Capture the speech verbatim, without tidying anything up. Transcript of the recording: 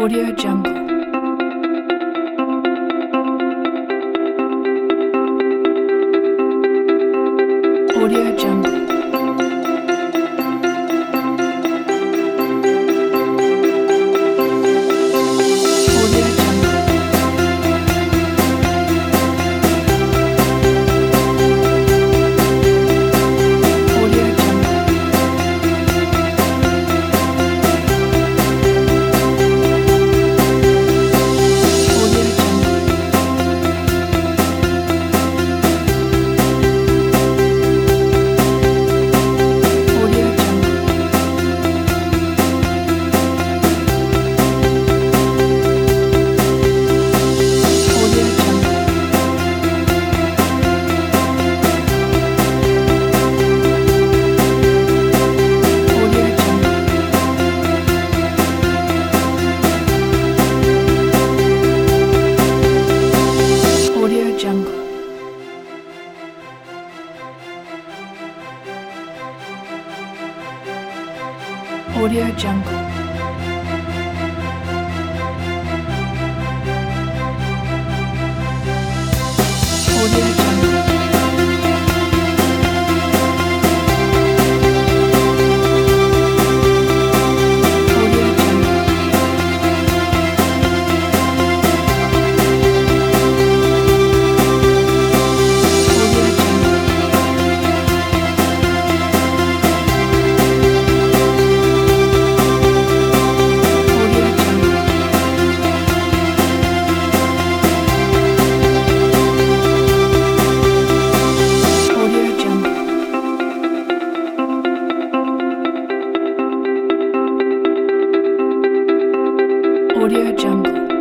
Audio Jungle. Audio Jungle. Audio Jungle. Audio Jungle. Audio Jungle. Audio Jungle. Audio Jungle. Audio Jungle. Audio Jungle. Audio Jungle. Audio Jungle. Audio Jungle. Audio Jungle. Audio Jungle. Audio Jungle. Audio Jungle.